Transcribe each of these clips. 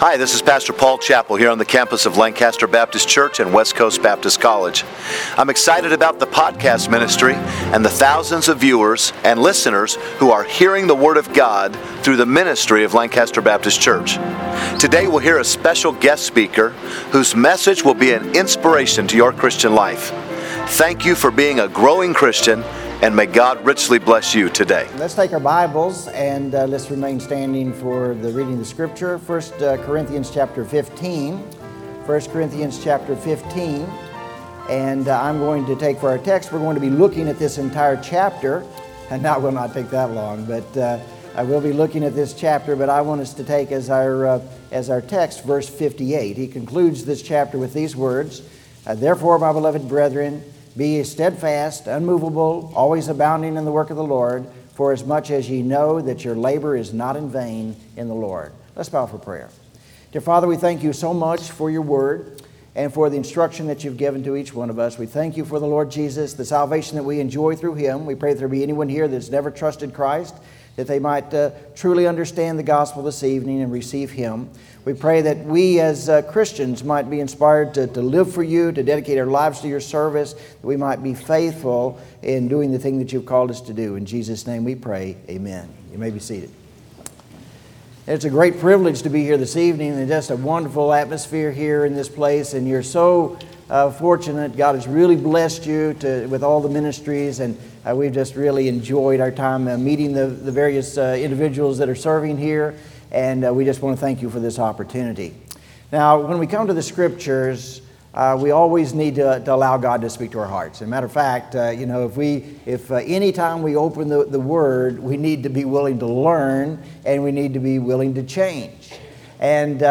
Hi, this is Pastor Paul Chappell here on the campus of Lancaster Baptist Church and West Coast Baptist College. I'm excited about the podcast ministry and the thousands of viewers and listeners who are hearing the Word of God through the ministry of Lancaster Baptist Church. Today we'll hear a special guest speaker whose message will be an inspiration to your Christian life. Thank you for being a growing Christian, and may God richly bless you today. Let's take our Bibles and let's remain standing for the reading of the Scripture. 1 Corinthians chapter 15. 1 Corinthians chapter 15. And I'm going to take for our text, we're going to be looking at this entire chapter. And that will not take that long, but I will be looking at this chapter, but I want us to take as our text, verse 58. He concludes this chapter with these words, "Therefore, my beloved brethren, be ye steadfast, unmovable, always abounding in the work of the Lord, for as much as ye know that your labor is not in vain in the Lord." Let's bow for prayer. Dear Father, we thank you so much for your word and for the instruction that you've given to each one of us. We thank you for the Lord Jesus, the salvation that we enjoy through him. We pray that there be anyone here that's never trusted Christ, that they might truly understand the gospel this evening and receive him. We pray that we as Christians might be inspired to live for you, to dedicate our lives to your service, that we might be faithful in doing the thing that you've called us to do. In Jesus' name we pray, amen. You may be seated. It's a great privilege to be here this evening, and just a wonderful atmosphere here in this place, and you're so fortunate. God has really blessed you with all the ministries, and we've just really enjoyed our time meeting the various individuals that are serving here, and we just want to thank you for this opportunity. Now, when we come to the Scriptures, we always need to allow God to speak to our hearts. As a matter of fact, if any time we open the Word, we need to be willing to learn, and we need to be willing to change. And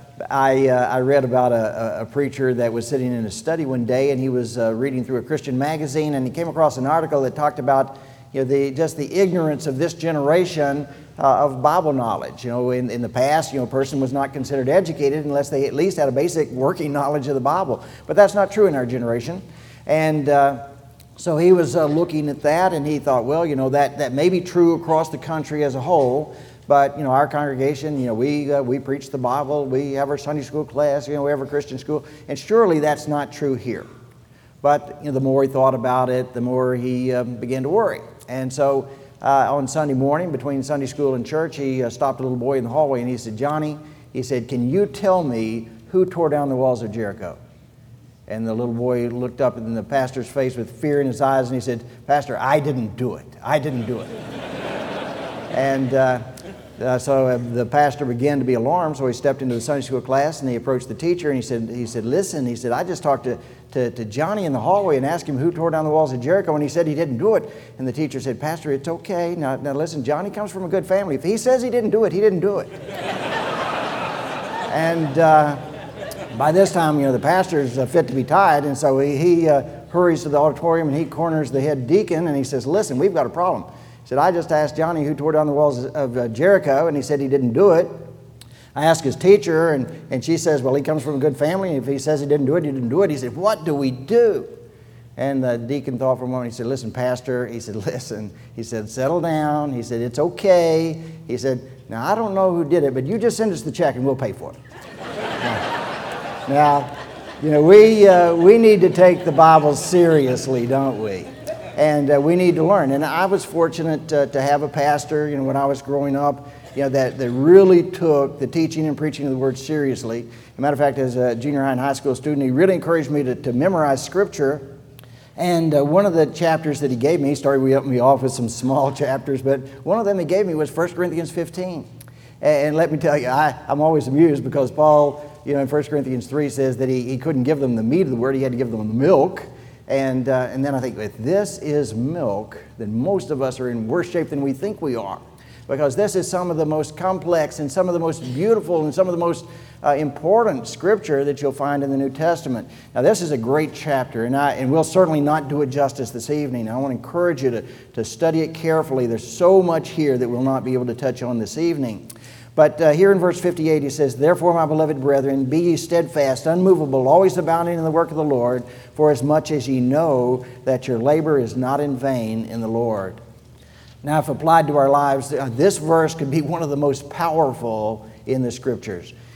I read about a preacher that was sitting in a study one day, and he was reading through a Christian magazine, and he came across an article that talked about the ignorance of this generation of Bible knowledge. In the past, a person was not considered educated unless they at least had a basic working knowledge of the Bible. But that's not true in our generation. And so he was looking at that, and he thought, well, that may be true across the country as a whole. But, our congregation, we preach the Bible, we have our Sunday school class, we have our Christian school, and surely that's not true here. But, the more he thought about it, the more he began to worry. And so on Sunday morning, between Sunday school and church, he stopped a little boy in the hallway, and he said, "Johnny," he said, "can you tell me who tore down the walls of Jericho?" And the little boy looked up in the pastor's face with fear in his eyes, and he said, "Pastor, I didn't do it. I didn't do it." And so the pastor began to be alarmed, so he stepped into the Sunday school class, and he approached the teacher, and he said, "Listen," he said, "I just talked to Johnny in the hallway and asked him who tore down the walls of Jericho, and he said he didn't do it." And the teacher said, "Pastor, it's okay. Now listen, Johnny comes from a good family. If he says he didn't do it, he didn't do it." And by this time, the pastor's fit to be tied, and so he hurries to the auditorium, and he corners the head deacon, and he says, "Listen, we've got a problem." He said, "I just asked Johnny who tore down the walls of Jericho, and he said he didn't do it. I asked his teacher, and she says, well, he comes from a good family, and if he says he didn't do it, he didn't do it." He said, "What do we do?" And the deacon thought for a moment. He said, "Listen, Pastor," he said, "listen." He said, "Settle down." He said, "It's okay." He said, "Now, I don't know who did it, but you just send us the check, and we'll pay for it." Now, we need to take the Bible seriously, don't we? And we need to learn. And I was fortunate to have a pastor, when I was growing up, that really took the teaching and preaching of the Word seriously. As a matter of fact, as a junior high and high school student, he really encouraged me to memorize Scripture. And one of the chapters that he gave me, he started me off with some small chapters, but one of them he gave me was 1 Corinthians 15. And let me tell you, I'm always amused because Paul, in 1 Corinthians 3 says that he couldn't give them the meat of the Word, he had to give them the milk. And then I think, if this is milk, then most of us are in worse shape than we think we are. Because this is some of the most complex and some of the most beautiful and some of the most important Scripture that you'll find in the New Testament. Now, this is a great chapter, and we'll certainly not do it justice this evening. I want to encourage you to study it carefully. There's so much here that we'll not be able to touch on this evening. But here in verse 58, he says, "Therefore, my beloved brethren, be ye steadfast, unmovable, always abounding in the work of the Lord, for as much as ye know that your labor is not in vain in the Lord." Now, if applied to our lives, this verse could be one of the most powerful in the Scriptures.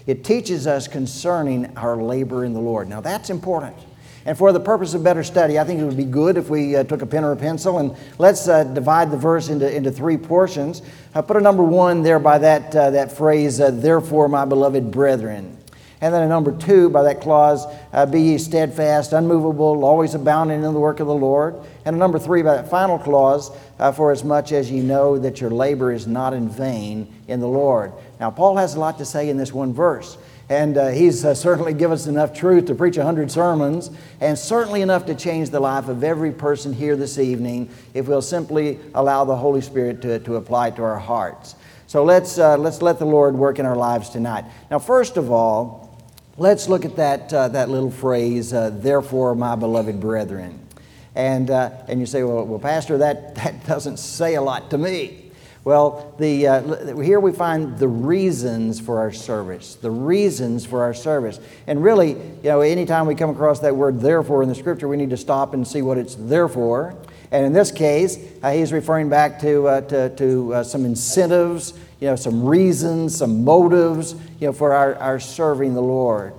It teaches us concerning our labor in the Lord. Now that's important. And for the purpose of better study, I think it would be good if we took a pen or a pencil, and let's divide the verse into three portions. Put a number 1 there by that phrase, therefore, my beloved brethren. And then a number 2 by that clause, be ye steadfast, unmovable, always abounding in the work of the Lord. And a number 3 by that final clause, for as much as ye know that your labor is not in vain in the Lord. Now, Paul has a lot to say in this one verse. And he's certainly given us enough truth to preach 100 sermons, and certainly enough to change the life of every person here this evening if we'll simply allow the Holy Spirit to apply it to our hearts. So let's let the Lord work in our lives tonight. Now, first of all, let's look at that little phrase, therefore, my beloved brethren. And you say, well, Pastor, that doesn't say a lot to me. Well, here we find the reasons for our service. The reasons for our service. And really, anytime we come across that word therefore in the Scripture, we need to stop and see what it's there for. And in this case, he's referring back to some incentives, some reasons, some motives, for our serving the Lord.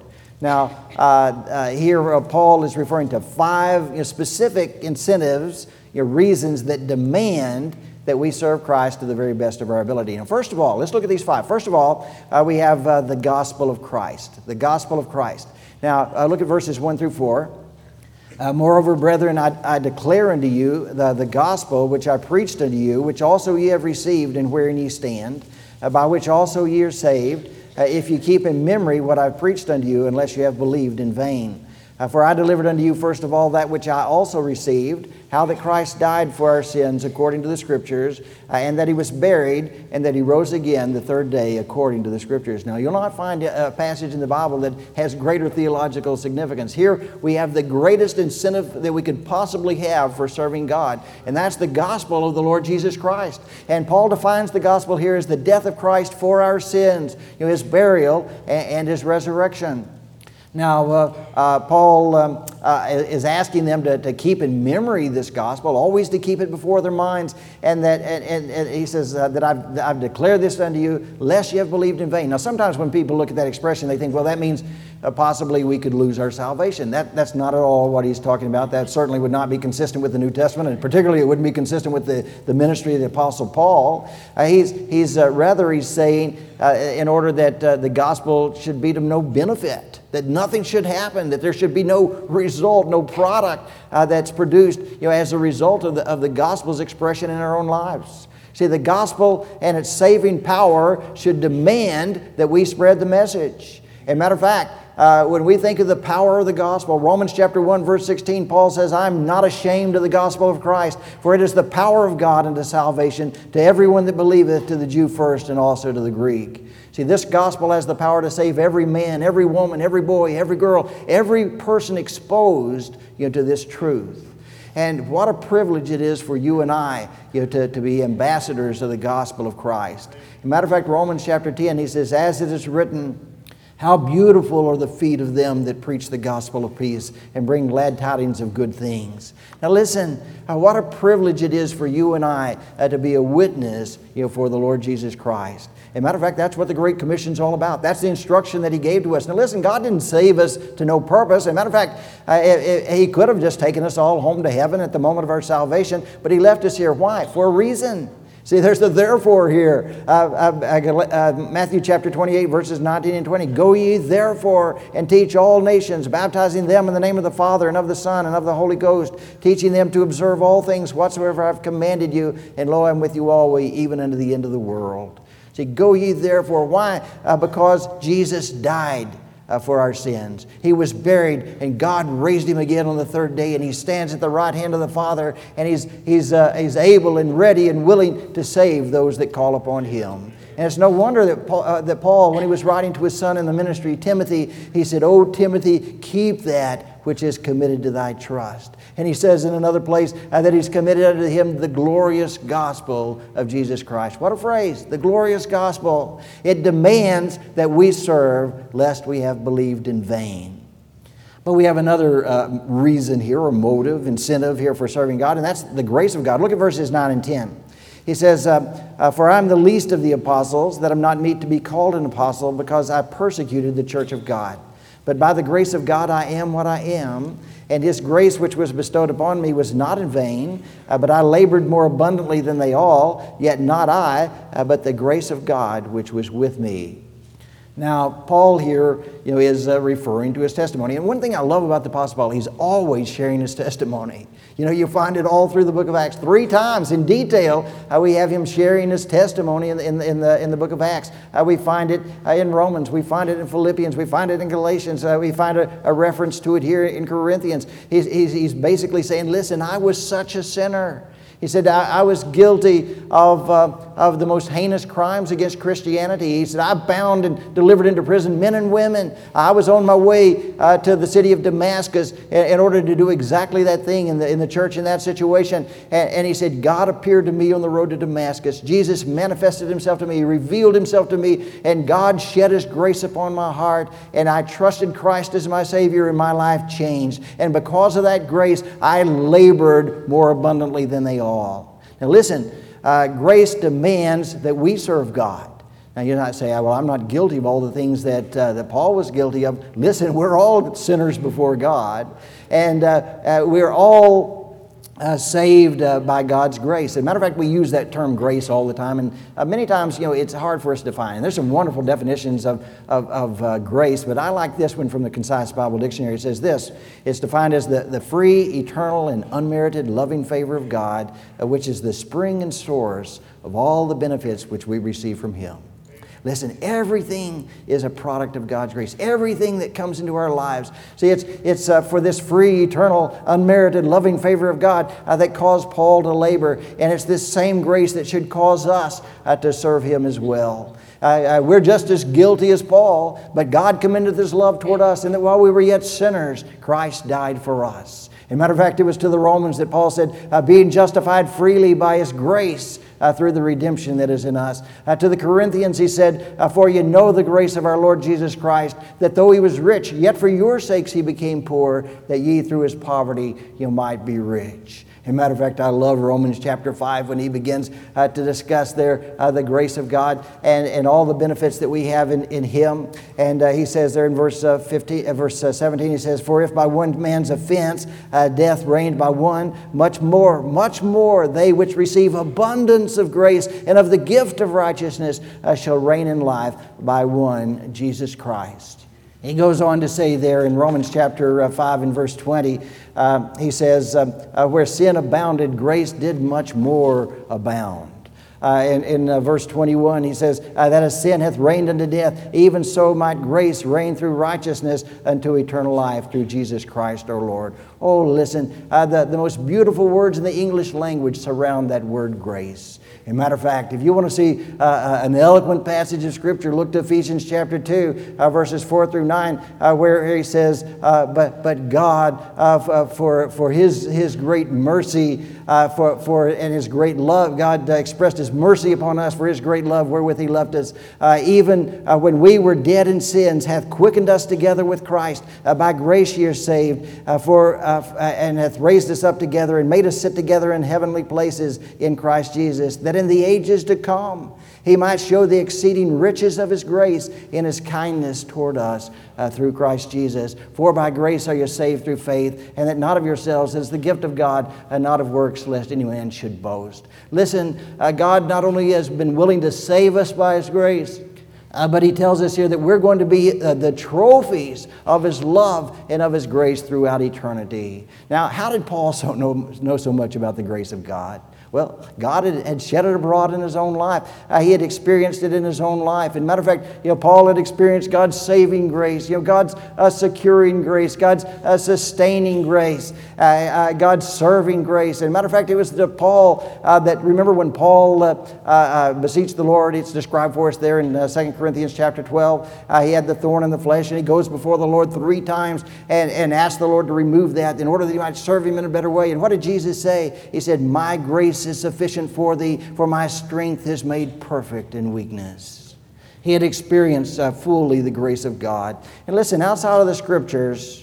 Now, here Paul is referring to 5 specific incentives, reasons that demand that we serve Christ to the very best of our ability. Now, first of all, let's look at these 5. First of all, we have the gospel of Christ. The gospel of Christ. Now, look at verses 1 through 4. Moreover, brethren, I declare unto you the gospel which I preached unto you, which also ye have received, and wherein ye stand, by which also ye are saved, if ye keep in memory what I have preached unto you, unless you have believed in vain. For I delivered unto you first of all that which I also received, how that Christ died for our sins according to the Scriptures, and that He was buried, and that He rose again the third day according to the Scriptures. Now, you'll not find a passage in the Bible that has greater theological significance. Here we have the greatest incentive that we could possibly have for serving God, and that's the gospel of the Lord Jesus Christ. And Paul defines the gospel here as the death of Christ for our sins, His burial and His resurrection. Now, Paul is asking them to keep in memory this gospel, always to keep it before their minds, and he says that I've declared this unto you, lest you have believed in vain. Now, sometimes when people look at that expression, they think, well, that means possibly we could lose our salvation. That's not at all what he's talking about. That certainly would not be consistent with the New Testament, and particularly it wouldn't be consistent with the ministry of the Apostle Paul. He's saying in order that the gospel should be to no benefit, that nothing should happen, that there should be no result, no product that's produced as a result of the gospel's expression in our own lives. See, the gospel and its saving power should demand that we spread the message. As a matter of fact, when we think of the power of the gospel, Romans chapter 1, verse 16, Paul says, I'm not ashamed of the gospel of Christ, for it is the power of God unto salvation to everyone that believeth, to the Jew first and also to the Greek. See, this gospel has the power to save every man, every woman, every boy, every girl, every person exposed to this truth. And what a privilege it is for you and I to be ambassadors of the gospel of Christ. As a matter of fact, Romans chapter 10, he says, as it is written, how beautiful are the feet of them that preach the gospel of peace and bring glad tidings of good things. Now listen, what a privilege it is for you and I to be a witness for the Lord Jesus Christ. As a matter of fact, that's what the Great Commission is all about. That's the instruction that He gave to us. Now listen, God didn't save us to no purpose. As a matter of fact, He could have just taken us all home to heaven at the moment of our salvation, but He left us here. Why? For a reason. See, there's the therefore here. Matthew chapter 28, verses 19 and 20. Go ye therefore and teach all nations, baptizing them in the name of the Father and of the Son and of the Holy Ghost, teaching them to observe all things whatsoever I've commanded you. And lo, I'm with you always, even unto the end of the world. See, go ye therefore. Why? Because Jesus died for our sins. He was buried, and God raised Him again on the third day, and He stands at the right hand of the Father, and He's able and ready and willing to save those that call upon Him. And it's no wonder that Paul, when he was writing to his son in the ministry, Timothy, he said, O Timothy, keep that which is committed to thy trust. And he says in another place that he's committed unto him the glorious gospel of Jesus Christ. What a phrase, the glorious gospel. It demands that we serve lest we have believed in vain. But we have another reason here, or motive, incentive here for serving God, and that's the grace of God. Look at verses 9 and 10. He says, for I'm the least of the apostles, that I'm not meet to be called an apostle, because I persecuted the church of God. But by the grace of God I am what I am, and His grace which was bestowed upon me was not in vain, but I labored more abundantly than they all, yet not I, but the grace of God which was with me. Now, Paul here, is referring to his testimony. And one thing I love about the Apostle Paul, he's always sharing his testimony. You find it all through the book of Acts. 3 times in detail, we have him sharing his testimony in the book of Acts. We find it in Romans. We find it in Philippians. We find it in Galatians. We find a reference to it here in Corinthians. He's basically saying, listen, I was such a sinner. He said, I was guilty of the most heinous crimes against Christianity. He said, I bound and delivered into prison men and women. I was on my way to the city of Damascus in order to do exactly that thing in the church in that situation. And he said, God appeared to me on the road to Damascus. Jesus manifested Himself to me. He revealed Himself to me. And God shed His grace upon my heart. And I trusted Christ as my Savior, and my life changed. And because of that grace, I labored more abundantly than they all. Now listen, grace demands that we serve God. Now you're not saying, well, I'm not guilty of all the things that Paul was guilty of. Listen, we're all sinners before God, and we're all saved by God's grace. As a matter of fact, we use that term grace all the time, and many times, it's hard for us to define. And there's some wonderful definitions of grace, but I like this one from the Concise Bible Dictionary. It says this: it's defined as the free, eternal, and unmerited loving favor of God, which is the spring and source of all the benefits which we receive from Him. Listen, everything is a product of God's grace. Everything that comes into our lives. See, it's for this free, eternal, unmerited, loving favor of God that caused Paul to labor. And it's this same grace that should cause us to serve Him as well. We're just as guilty as Paul, but God commendeth His love toward us, and that while we were yet sinners, Christ died for us. As a matter of fact, it was to the Romans that Paul said, being justified freely by His grace, through the redemption that is in us. To the Corinthians he said, for you know the grace of our Lord Jesus Christ, that though He was rich, yet for your sakes He became poor, that ye through His poverty you might be rich. As a matter of fact, I love Romans chapter 5 when he begins to discuss there the grace of God and all the benefits that we have in Him. And he says there in verse 17, he says, for if by one man's offense death reigned by one, much more they which receive abundance of grace and of the gift of righteousness shall reign in life by one, Jesus Christ. He goes on to say there in Romans chapter 5 and verse 20, he says, where sin abounded, grace did much more abound. In verse 21, he says, that as sin hath reigned unto death, even so might grace reign through righteousness unto eternal life through Jesus Christ our Lord. Oh, listen, the most beautiful words in the English language surround that word grace. As a matter of fact, if you want to see an eloquent passage of Scripture, look to Ephesians chapter 2, verses 4 through 9, where he says, but God, for His great mercy, and His great love, God expressed His mercy upon us for His great love wherewith He loved us. Even when we were dead in sins, hath quickened us together with Christ. By grace ye are saved, and hath raised us up together and made us sit together in heavenly places in Christ Jesus, that in the ages to come He might show the exceeding riches of His grace in His kindness toward us through Christ Jesus. For by grace are you saved through faith, and that not of yourselves, it is the gift of God, and not of works, lest any man should boast. Listen, God not only has been willing to save us by His grace, but He tells us here that we're going to be the trophies of His love and of His grace throughout eternity. Now, how did Paul know so much about the grace of God? Well, God had shed it abroad in His own life. He had experienced it in His own life. And matter of fact, Paul had experienced God's saving grace, God's securing grace, God's sustaining grace, God's serving grace. And matter of fact, it was to Paul that, remember when Paul beseeched the Lord, it's described for us there in 2 Corinthians chapter 12. He had the thorn in the flesh, and he goes before the Lord 3 times and asks the Lord to remove that in order that he might serve Him in a better way. And what did Jesus say? He said, my grace is sufficient for thee, for my strength is made perfect in weakness. He had experienced fully the grace of God. And listen, outside of the Scriptures,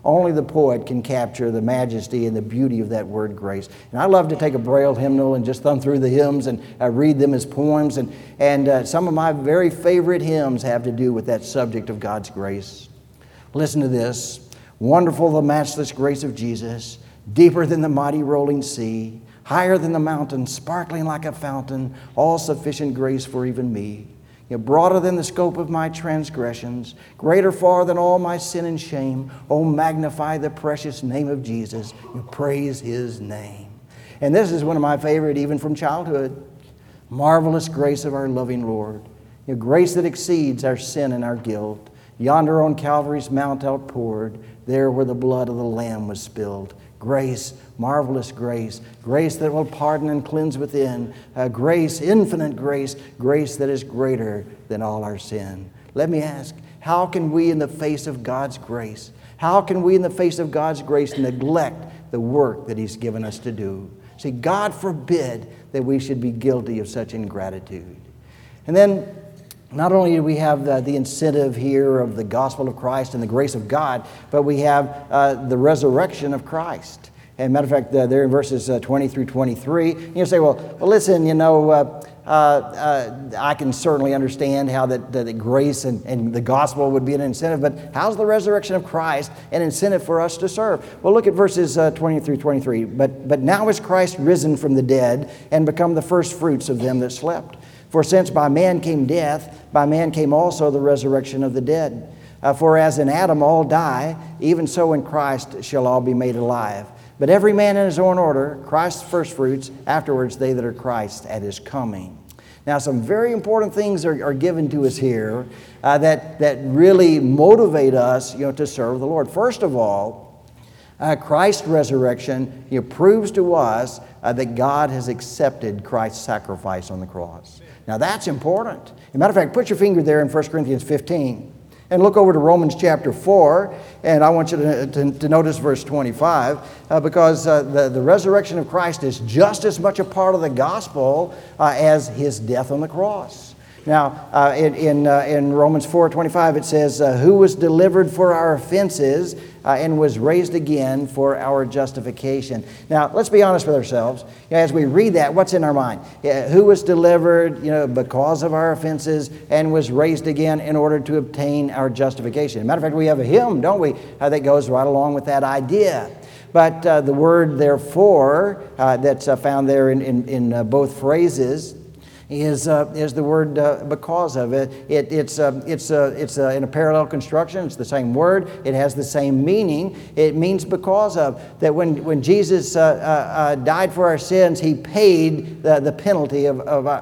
only the poet can capture the majesty and the beauty of that word grace. And I love to take a Braille hymnal and just thumb through the hymns and read them as poems. And some of my very favorite hymns have to do with that subject of God's grace. Listen to this. Wonderful the matchless grace of Jesus, deeper than the mighty rolling sea, higher than the mountain, sparkling like a fountain, all sufficient grace for even me. Broader than the scope of my transgressions, greater far than all my sin and shame. Oh, magnify the precious name of Jesus. Praise His name. And this is one of my favorite even from childhood. Marvelous grace of our loving Lord. Grace that exceeds our sin and our guilt. Yonder on Calvary's mount outpoured, there where the blood of the Lamb was spilled. Grace, marvelous grace, grace that will pardon and cleanse within, grace, infinite grace, grace that is greater than all our sin. Let me ask, how can we in the face of God's grace, how can we in the face of God's grace neglect the work that He's given us to do? See, God forbid that we should be guilty of such ingratitude. And then not only do we have the incentive here of the gospel of Christ and the grace of God, but we have the resurrection of Christ. And matter of fact, there in verses 20 through 23, you say, well, listen, I can certainly understand how that grace and the gospel would be an incentive, but how's the resurrection of Christ an incentive for us to serve? Well, look at verses 20 through 23. But now is Christ risen from the dead and become the first fruits of them that slept. For since by man came death, by man came also the resurrection of the dead. For as in Adam all die, even so in Christ shall all be made alive. But every man in his own order, Christ's firstfruits, afterwards they that are Christ at His coming. Now some very important things are given to us here that really motivate us to serve the Lord. First of all, Christ's resurrection proves to us that God has accepted Christ's sacrifice on the cross. Now that's important. As a matter of fact, put your finger there in 1 Corinthians 15 and look over to Romans chapter 4, and I want you to notice verse 25 because the resurrection of Christ is just as much a part of the gospel as His death on the cross. Now, in Romans 4:25 it says, who was delivered for our offenses and was raised again for our justification. Now, let's be honest with ourselves. As we read that, what's in our mind? Who was delivered because of our offenses and was raised again in order to obtain our justification. Matter of fact, we have a hymn, don't we, that goes right along with that idea. But the word therefore that's found there in both phrases is the word because of it. It's in a parallel construction. It's the same word. It has the same meaning. It means because of. That when Jesus died for our sins, He paid the penalty of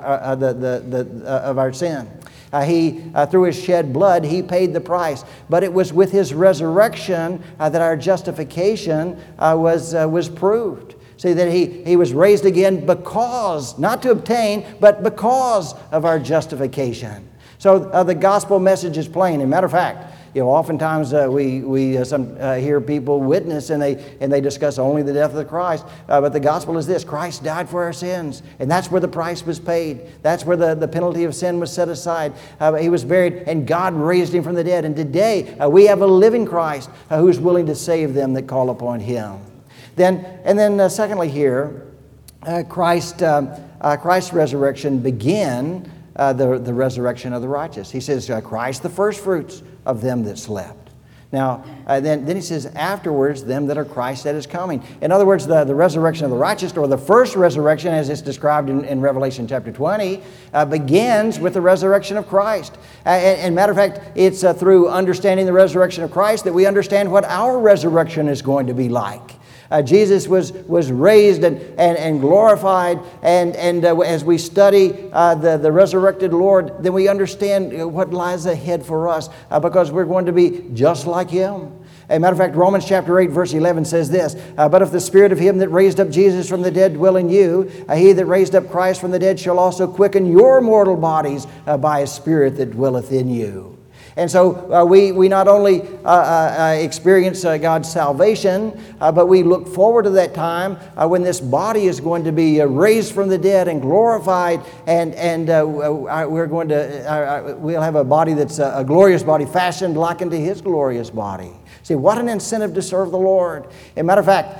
our sin. Through His shed blood, He paid the price. But it was with His resurrection that our justification was proved. See, that he was raised again because, not to obtain, but because of our justification. So the gospel message is plain. As a matter of fact, oftentimes we hear people witness and they discuss only the death of the Christ. But the gospel is this: Christ died for our sins, and that's where the price was paid. That's where the penalty of sin was set aside. He was buried, and God raised Him from the dead. And today we have a living Christ who's willing to save them that call upon Him. Then secondly here, Christ's resurrection began the resurrection of the righteous. He says, Christ the firstfruits of them that slept. Now, then he says, afterwards, them that are Christ that is coming. In other words, the resurrection of the righteous, or the first resurrection, as it's described in Revelation chapter 20, begins with the resurrection of Christ. And matter of fact, it's through understanding the resurrection of Christ that we understand what our resurrection is going to be like. Jesus was raised and glorified, and as we study the resurrected Lord, then we understand what lies ahead for us because we're going to be just like Him. As a matter of fact, Romans chapter 8, verse 11 says this, but if the Spirit of Him that raised up Jesus from the dead dwell in you, He that raised up Christ from the dead shall also quicken your mortal bodies by His Spirit that dwelleth in you. And so we not only experience God's salvation, but we look forward to that time when this body is going to be raised from the dead and glorified, and we'll have a body that's a glorious body fashioned like unto His glorious body. See, what an incentive to serve the Lord. As a matter of fact,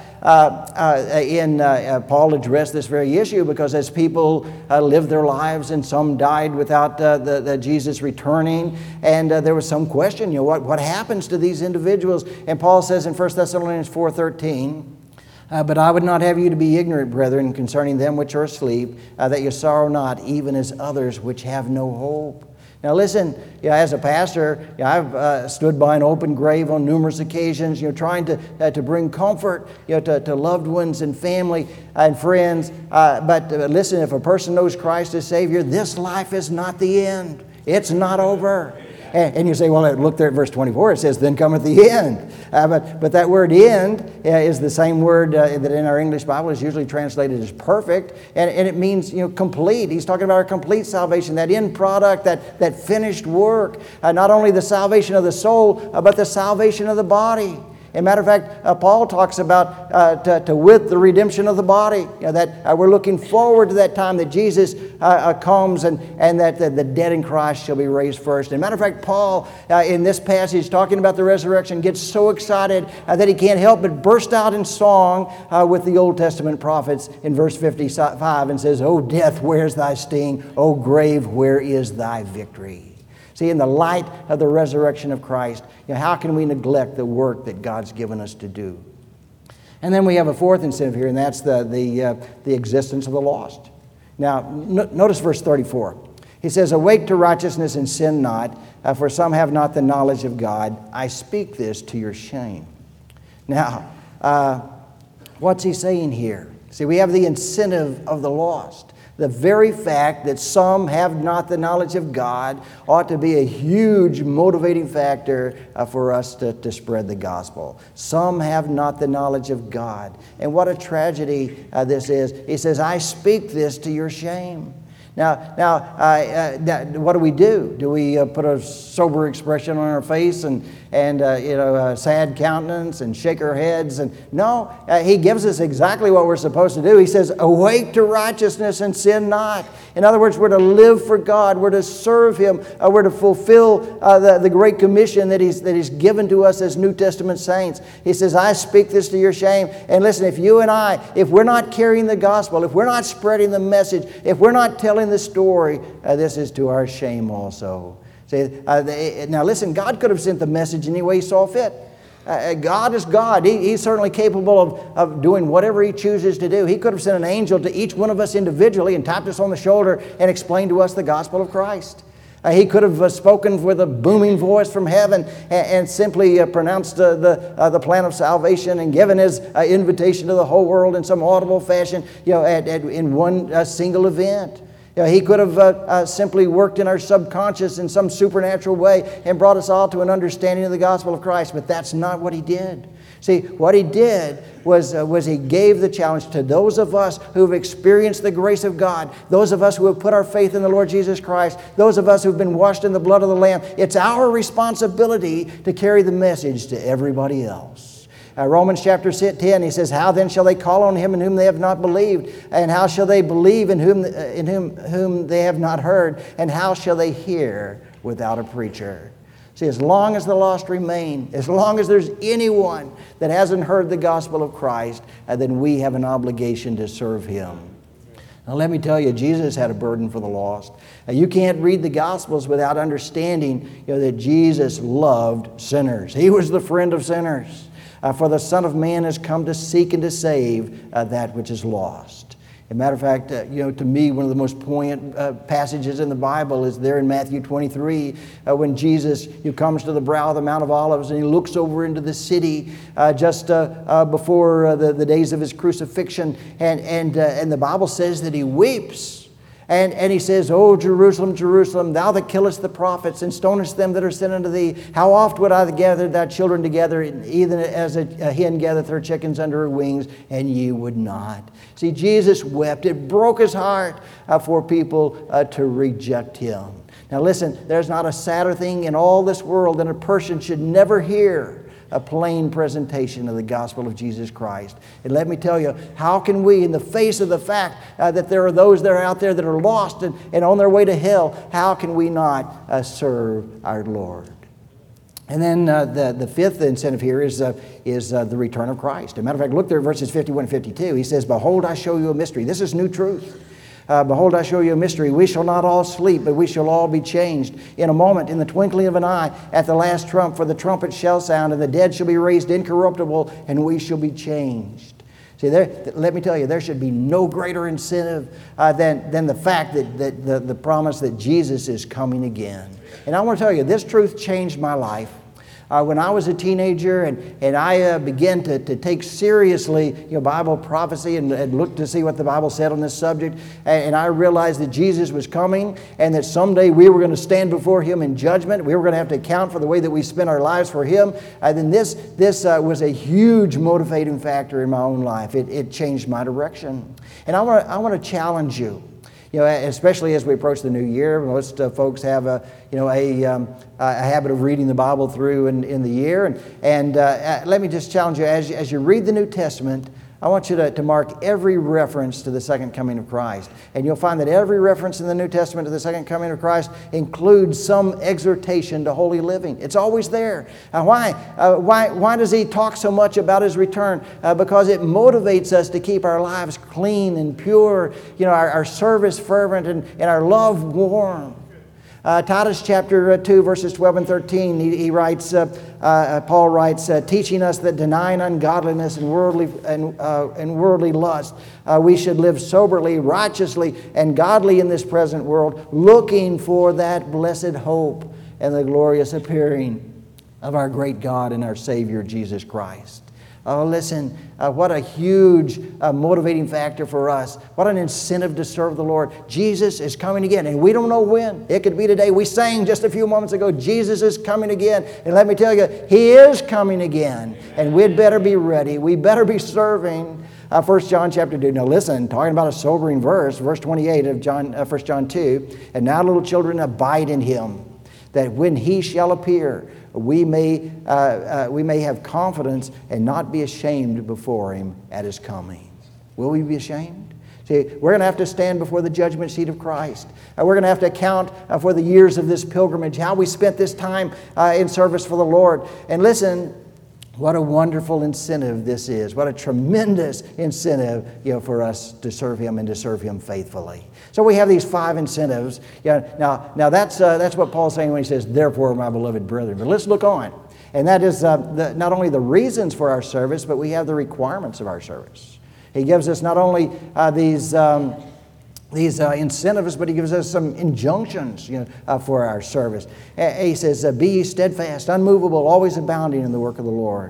Paul addressed this very issue, because as people lived their lives and some died without the Jesus returning, and there was some question, what happens to these individuals? And Paul says in 1 Thessalonians 4:13, but I would not have you to be ignorant, brethren, concerning them which are asleep, that you sorrow not, even as others which have no hope. Now listen, as a pastor, I've stood by an open grave on numerous occasions, trying to bring comfort, to loved ones and family and friends. But listen, if a person knows Christ as Savior, this life is not the end. It's not over. And you say, well, look there at verse 24. It says, then cometh the end. But that word end is the same word that in our English Bible is usually translated as perfect. And it means, complete. He's talking about our complete salvation, that end product, that finished work. Not only the salvation of the soul, but the salvation of the body. As a matter of fact, Paul talks about to wit the redemption of the body, that we're looking forward to that time that Jesus comes and that the dead in Christ shall be raised first. As a matter of fact, Paul, in this passage, talking about the resurrection, gets so excited that he can't help but burst out in song with the Old Testament prophets in verse 55 and says, O death, where's thy sting? O grave, where is thy victory? See, in the light of the resurrection of Christ, how can we neglect the work that God's given us to do? And then we have a fourth incentive here, and that's the existence of the lost. Now, notice verse 34. He says, awake to righteousness and sin not, for some have not the knowledge of God. I speak this to your shame. Now, what's he saying here? See, we have the incentive of the lost. The very fact that some have not the knowledge of God ought to be a huge motivating factor for us to spread the gospel. Some have not the knowledge of God. And what a tragedy this is. He says, I speak this to your shame. Now, what do we do? Do we put a sober expression on our face and a sad countenance and shake our heads? And no, he gives us exactly what we're supposed to do. He says, awake to righteousness and sin not. In other words, we're to live for God. We're to serve Him. We're to fulfill the great commission that He's given to us as New Testament saints. He says, I speak this to your shame. And listen, if you and I, if we're not carrying the gospel, if we're not spreading the message, if we're not telling the story, this is to our shame also. See, now listen, God could have sent the message any way He saw fit. God is God. He's certainly capable of doing whatever He chooses to do. He could have sent an angel to each one of us individually and tapped us on the shoulder and explained to us the gospel of Christ. He could have spoken with a booming voice from heaven and simply pronounced the plan of salvation and given His invitation to the whole world in some audible fashion, in one single event. He could have simply worked in our subconscious in some supernatural way and brought us all to an understanding of the gospel of Christ, but that's not what He did. See, what He did was He gave the challenge to those of us who have experienced the grace of God, those of us who have put our faith in the Lord Jesus Christ, those of us who have been washed in the blood of the Lamb. It's our responsibility to carry the message to everybody else. Romans chapter 10, he says, how then shall they call on Him in whom they have not believed? And how shall they believe in whom they have not heard? And how shall they hear without a preacher? See, as long as the lost remain, as long as there's anyone that hasn't heard the gospel of Christ, then we have an obligation to serve Him. Now let me tell you, Jesus had a burden for the lost. You can't read the Gospels without understanding that Jesus loved sinners. He was the friend of sinners. For the Son of Man has come to seek and to save that which is lost. As a matter of fact, to me, one of the most poignant passages in the Bible is there in Matthew 23, when Jesus comes to the brow of the Mount of Olives and He looks over into the city just before the days of His crucifixion, and the Bible says that He weeps. And He says, O Jerusalem, Jerusalem, thou that killest the prophets and stonest them that are sent unto thee, how oft would I gather thy children together, even as a hen gathereth her chickens under her wings, and ye would not. See, Jesus wept. It broke His heart for people to reject Him. Now listen, there's not a sadder thing in all this world than a person should never hear a plain presentation of the gospel of Jesus Christ. And let me tell you, how can we, in the face of the fact that there are those that are out there that are lost and on their way to hell, how can we not serve our Lord? And then the fifth incentive here is the return of Christ. As a matter of fact, look there at verses 51 and 52. He says, "Behold, I show you a mystery." This is new truth. "Behold, I show you a mystery. We shall not all sleep, but we shall all be changed in a moment, in the twinkling of an eye, at the last trump. For the trumpet shall sound, and the dead shall be raised incorruptible, and we shall be changed." See, let me tell you, there should be no greater incentive than the fact that the promise that Jesus is coming again. And I want to tell you, this truth changed my life. When I was a teenager and I began to take seriously Bible prophecy and look to see what the Bible said on this subject, and I realized that Jesus was coming and that someday we were going to stand before Him in judgment. We were going to have to account for the way that we spent our lives for Him. Then this was a huge motivating factor in my own life. It changed my direction. And I want to challenge you. Especially as we approach the new year, most folks have a habit of reading the Bible through in the year. And let me just challenge you, as you read the New Testament, I want you to mark every reference to the second coming of Christ. And you'll find that every reference in the New Testament to the second coming of Christ includes some exhortation to holy living. It's always there. Why does he talk so much about His return? Because it motivates us to keep our lives clean and pure, our service fervent and our love warm. Titus chapter 2, verses 12 and 13, he writes, Paul writes, teaching us that denying ungodliness and worldly lust, we should live soberly, righteously, and godly in this present world, looking for that blessed hope and the glorious appearing of our great God and our Savior, Jesus Christ. Oh, listen, what a huge motivating factor for us. What an incentive to serve the Lord. Jesus is coming again, and we don't know when. It could be today. We sang just a few moments ago, Jesus is coming again. And let me tell you, He is coming again, and we'd better be ready. We better be serving. 1 John chapter 2. Now listen, talking about a sobering verse, verse 28 of 1 John 2. "And now, little children, abide in Him, that when He shall appear, we may have confidence and not be ashamed before Him at His coming." Will we be ashamed? See, we're going to have to stand before the judgment seat of Christ. We're going to have to account for the years of this pilgrimage, how we spent this time in service for the Lord. And listen, what a wonderful incentive this is. What a tremendous incentive for us to serve Him and to serve Him faithfully. So we have these 5 incentives. Now that's what Paul's saying when he says, "Therefore, my beloved brethren." But let's look on. And that is not only the reasons for our service, but we have the requirements of our service. He gives us not only these incentives, but he gives us some injunctions for our service. He says, "Be ye steadfast, unmovable, always abounding in the work of the Lord."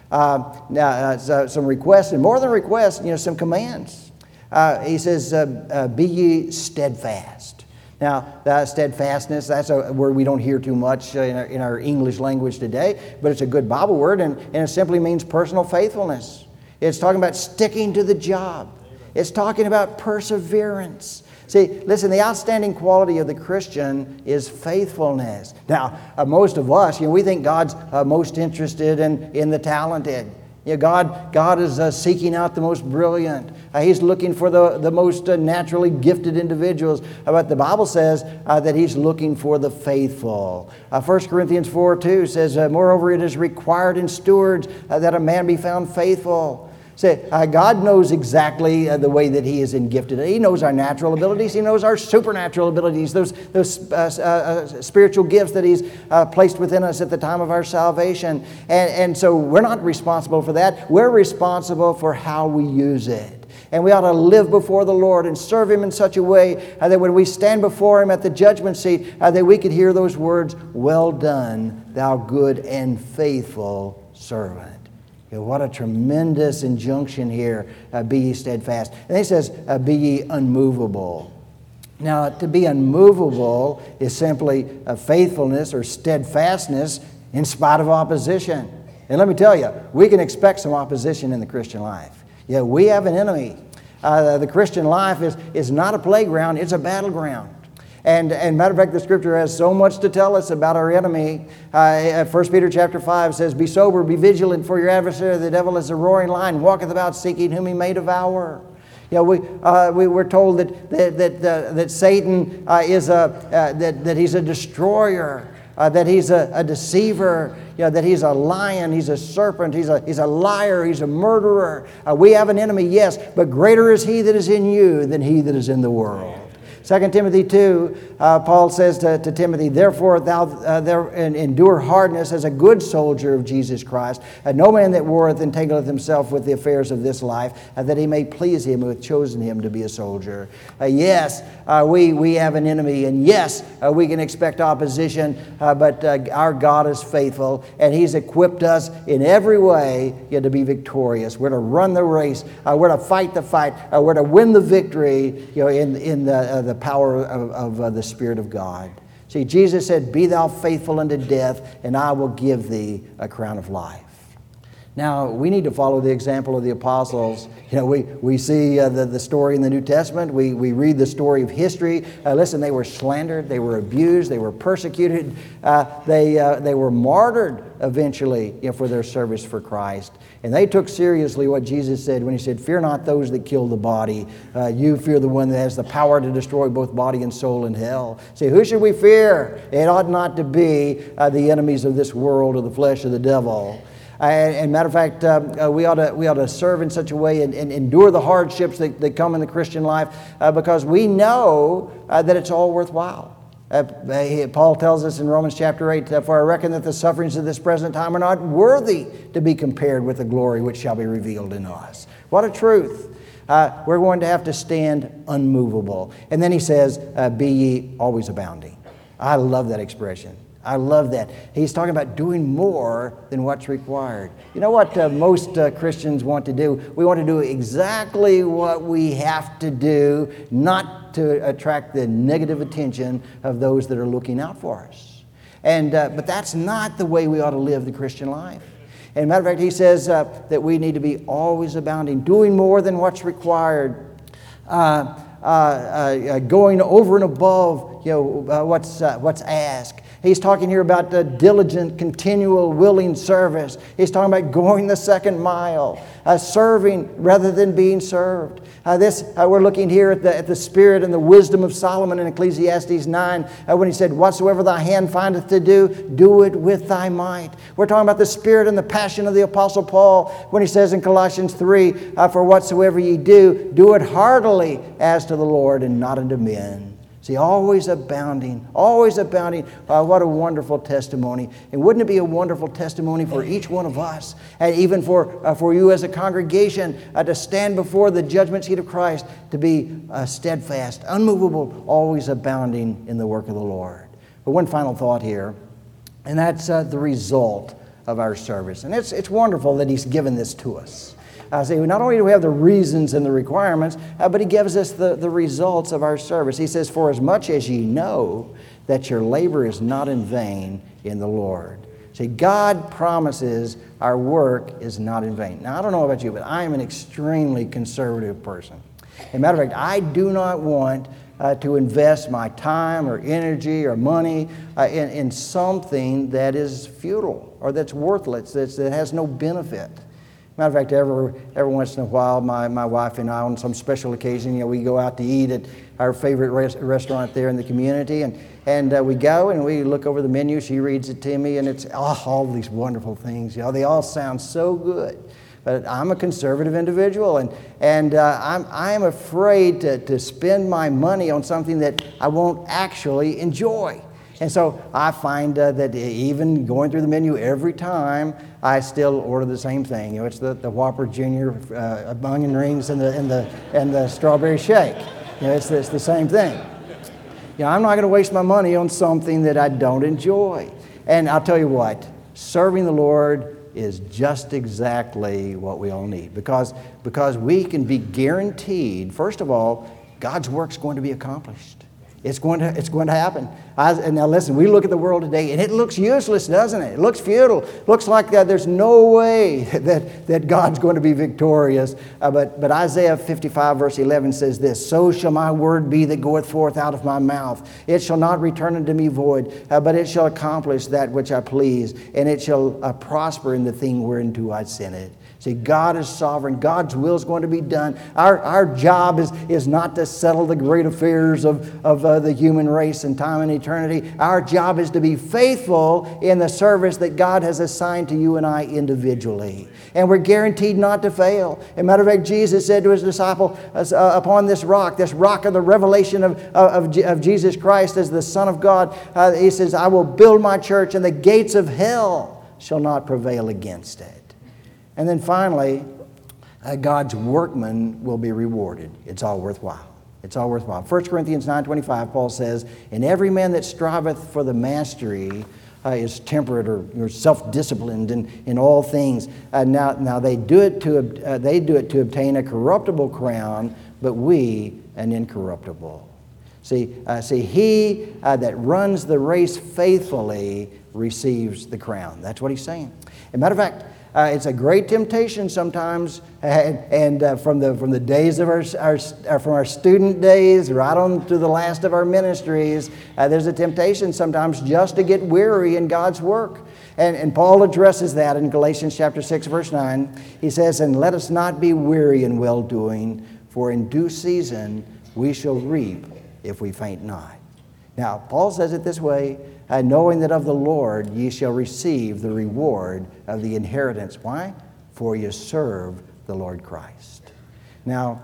Some requests, and more than requests, some commands. He says, "Be ye steadfast." Now, that steadfastness, that's a word we don't hear too much in our English language today, but it's a good Bible word, and it simply means personal faithfulness. It's talking about sticking to the job. It's talking about perseverance. See, listen, the outstanding quality of the Christian is faithfulness. Now, most of us, we think God's most interested in the talented. God is seeking out the most brilliant. He's looking for the most naturally gifted individuals. But the Bible says that He's looking for the faithful. 1 Corinthians 4:2 says, "Moreover, it is required in stewards that a man be found faithful." Say, God knows exactly the way that He is gifted. He knows our natural abilities. He knows our supernatural abilities, those spiritual gifts that He's placed within us at the time of our salvation. And so we're not responsible for that. We're responsible for how we use it. And we ought to live before the Lord and serve Him in such a way that when we stand before Him at the judgment seat, that we could hear those words, "Well done, thou good and faithful servant." What a tremendous injunction here. Be ye steadfast. And he says, be ye unmovable. Now, to be unmovable is simply a faithfulness or steadfastness in spite of opposition. And let me tell you, we can expect some opposition in the Christian life. We have an enemy. The Christian life is not a playground, it's a battleground. And matter of fact, the Scripture has so much to tell us about our enemy. 1 Peter chapter 5 says, "Be sober, be vigilant, for your adversary, the devil, is a roaring lion, walketh about seeking whom he may devour." You know, we were told that Satan that he's a destroyer, that he's a deceiver, you know, that he's a lion, he's a serpent, he's a liar, he's a murderer. We have an enemy, yes, but greater is he that is in you than he that is in the world. 2 Timothy 2, Paul says to Timothy, "Therefore thou endure hardness as a good soldier of Jesus Christ. No man that warreth entangleth himself with the affairs of this life, that he may please him who hath chosen him to be a soldier." Yes, we have an enemy, and yes, we can expect opposition, but our God is faithful, and He's equipped us in every way to be victorious. We're to run the race. We're to fight the fight. We're to win the victory, in the power of the Spirit of God. See, Jesus said, "Be thou faithful unto death, and I will give thee a crown of life." Now, we need to follow the example of the apostles. You know, we see the story in the New Testament. We read the story of history. Listen, they were slandered, they were abused, they were persecuted, they were martyred eventually for their service for Christ. And they took seriously what Jesus said when He said, "Fear not those that kill the body. You fear the one that has the power to destroy both body and soul in hell." See, who should we fear? It ought not to be the enemies of this world or the flesh of the devil. And matter of fact, we ought to serve in such a way and endure the hardships that come in the Christian life because we know that it's all worthwhile. Paul tells us in Romans chapter 8, "For I reckon that the sufferings of this present time are not worthy to be compared with the glory which shall be revealed in us." What a truth. We're going to have to stand unmovable. And then he says, "Be ye always abounding." I love that expression. I love that. He's talking about doing more than what's required. You know what most Christians want to do? We want to do exactly what we have to do, not to attract the negative attention of those that are looking out for us. But that's not the way we ought to live the Christian life. And matter of fact, he says that we need to be always abounding, doing more than what's required, going over and above what's asked. He's talking here about the diligent, continual, willing service. He's talking about going the second mile, serving rather than being served. We're looking here at the spirit and the wisdom of Solomon in Ecclesiastes 9 when he said, "Whatsoever thy hand findeth to do, do it with thy might." We're talking about the spirit and the passion of the Apostle Paul when he says in Colossians 3, "For whatsoever ye do, do it heartily as to the Lord and not unto men." See, always abounding, always abounding. What a wonderful testimony. And wouldn't it be a wonderful testimony for each one of us, and even for you as a congregation, to stand before the judgment seat of Christ, to be steadfast, unmovable, always abounding in the work of the Lord. But one final thought here, and that's the result of our service. And it's wonderful that He's given this to us. Not only do we have the reasons and the requirements, but He gives us the results of our service. He says, "For as much as ye know that your labor is not in vain in the Lord." See, God promises our work is not in vain. Now, I don't know about you, but I am an extremely conservative person. As a matter of fact, I do not want to invest my time or energy or money in something that is futile or that's worthless, that has no benefit. Matter of fact, every once in a while, my wife and I, on some special occasion, we go out to eat at our favorite restaurant there in the community, and we go and we look over the menu. She reads it to me, and it's all these wonderful things. They all sound so good. But I'm a conservative individual, and I'm afraid to spend my money on something that I won't actually enjoy. And so I find that even going through the menu every time, I still order the same thing. It's the Whopper Junior onion rings and the strawberry shake. It's the same thing. I'm not going to waste my money on something that I don't enjoy. And I'll tell you what, serving the Lord is just exactly what we all need, because we can be guaranteed, first of all, God's work's going to be accomplished. It's going to happen. And now listen, we look at the world today and it looks useless, doesn't it? It looks futile. It looks like there's no way that God's going to be victorious. But Isaiah 55 verse 11 says this, "So shall my word be that goeth forth out of my mouth. It shall not return unto me void, but it shall accomplish that which I please, and it shall prosper in the thing whereunto I sent it." See, God is sovereign. God's will is going to be done. Our job is not to settle the great affairs of the human race in time and eternity. Our job is to be faithful in the service that God has assigned to you and I individually. And we're guaranteed not to fail. As a matter of fact, Jesus said to his disciple, upon this rock of the revelation of Jesus Christ as the Son of God, he says, "I will build my church, and the gates of hell shall not prevail against it." And then finally, God's workman will be rewarded. It's all worthwhile. It's all worthwhile. 1 Corinthians 9:25, Paul says, "And every man that striveth for the mastery is temperate or self-disciplined in all things. Now they do it to obtain a corruptible crown, but we an incorruptible." See, he that runs the race faithfully receives the crown. That's what he's saying. As a matter of fact, it's a great temptation sometimes, and from the days of from our student days right on to the last of our ministries, there's a temptation sometimes just to get weary in God's work. And Paul addresses that in Galatians chapter 6, verse 9. He says, "And let us not be weary in well-doing, for in due season we shall reap if we faint not." Now, Paul says it this way, "Knowing that of the Lord ye shall receive the reward of the inheritance." Why? "For you serve the Lord Christ." Now,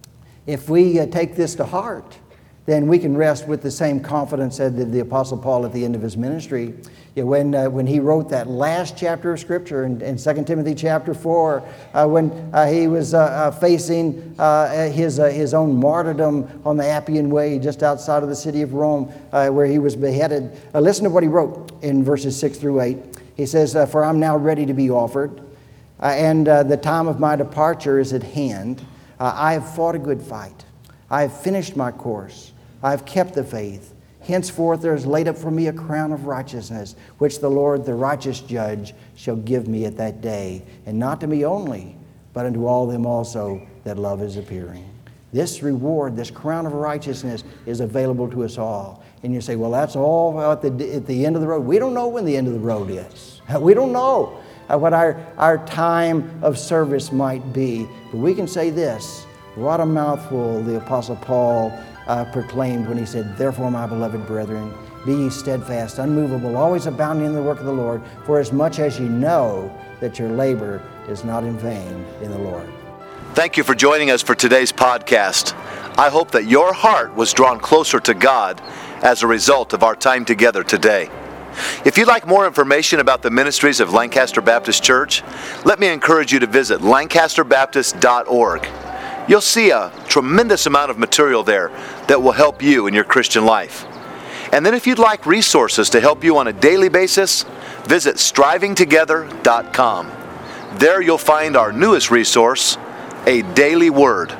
if we take this to heart, then we can rest with the same confidence that the Apostle Paul at the end of his ministry. When he wrote that last chapter of Scripture in 2 Timothy chapter 4, when he was facing his own martyrdom on the Appian Way just outside of the city of Rome, where he was beheaded. Listen to what he wrote in verses 6 through 8. He says, "For I'm now ready to be offered, and the time of my departure is at hand. I have fought a good fight. I have finished my course. I have kept the faith. Henceforth there is laid up for me a crown of righteousness, which the Lord, the righteous judge, shall give me at that day, and not to me only, but unto all them also that love is appearing." This reward, this crown of righteousness, is available to us all. And you say, "Well, that's all at the end of the road." We don't know when the end of the road is. We don't know what our time of service might be. But we can say this: what a mouthful the Apostle Paul proclaimed when he said, "Therefore, my beloved brethren, be ye steadfast, unmovable, always abounding in the work of the Lord, for as much as ye know that your labor is not in vain in the Lord." Thank you for joining us for today's podcast. I hope that your heart was drawn closer to God as a result of our time together today. If you'd like more information about the ministries of Lancaster Baptist Church, let me encourage you to visit lancasterbaptist.org. You'll see a tremendous amount of material there that will help you in your Christian life. And then if you'd like resources to help you on a daily basis, visit strivingtogether.com. There you'll find our newest resource, A Daily Word,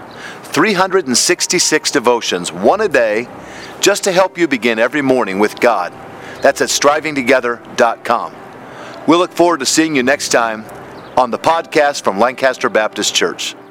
366 devotions, one a day, just to help you begin every morning with God. That's at strivingtogether.com. We'll look forward to seeing you next time on the podcast from Lancaster Baptist Church.